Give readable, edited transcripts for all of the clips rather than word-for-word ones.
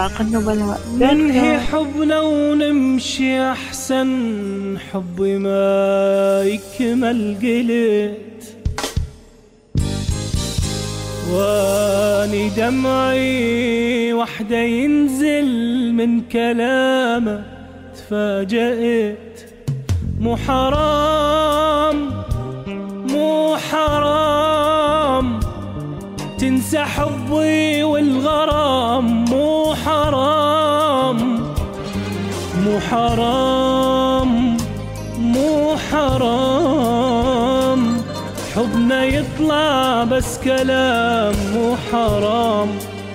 أوراق النبلاء. ننهي حبنا ونمشي أحسن، حبي ما يكمل قلت، واني دمعي وحده ينزل من كلامه تفاجأت. مو حرام مو حرام تنسى حبي والغرام، مو حرام مو حرام مو حرام حبنا يطلع بس كلام، مو حرام.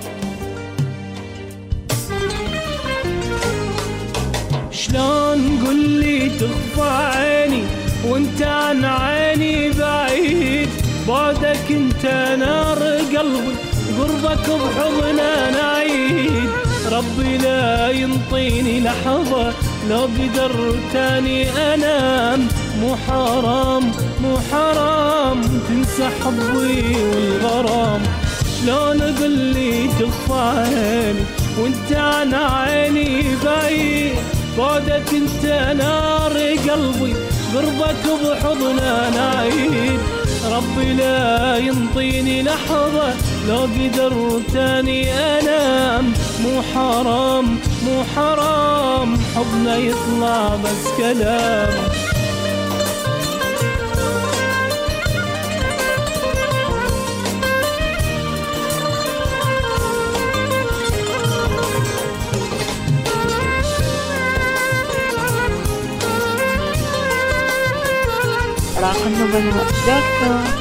شلون قولي تخفى عيني وانت عن عيني بعيد، بعدك انت نار قلبي، قربك بحضنا نعيد. ربي لا ينطيني لحظة لو قدر تاني انام، مو حرام مو حرام تنسى حبي والغرام. شلون اقولي تخفى عيني وانت عن عيني بعيد، بعدك انت نار قلبي، قربك بحضنا نعيد. ربي لا ينطيني لحظة لو قدر تاني انام، مو حرام مو حرام حبنا يطلع بس كلام. أوراق النبلاء.